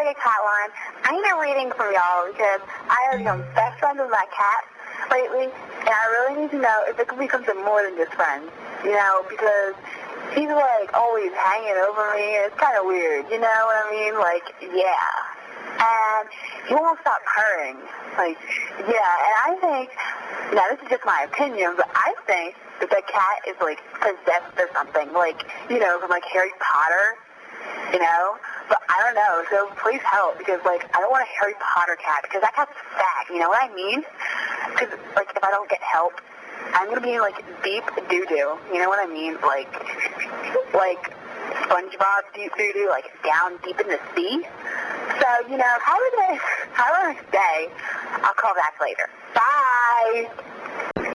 like a cat line. I need a reading from y'all because I have become best friends with my cat lately, and I really need to know if it can become some more than just friends, you know, because he's, like, always hanging over me, and it's kind of weird, you know what I mean? Like, yeah. And he won't stop purring. Like, yeah, and I think, now this is just my opinion, but I think that the cat is, like, possessed or something, like, you know, from, like, Harry Potter, you know? But I don't know, so please help, because, like, I don't want a Harry Potter cat, because that cat's fat, you know what I mean? Because, like, if I don't get help, I'm going to be in, like, deep doo-doo, you know what I mean? Like SpongeBob deep doo-doo, like, down deep in the sea. So, you know, have a nice day. I'll call back later. Bye!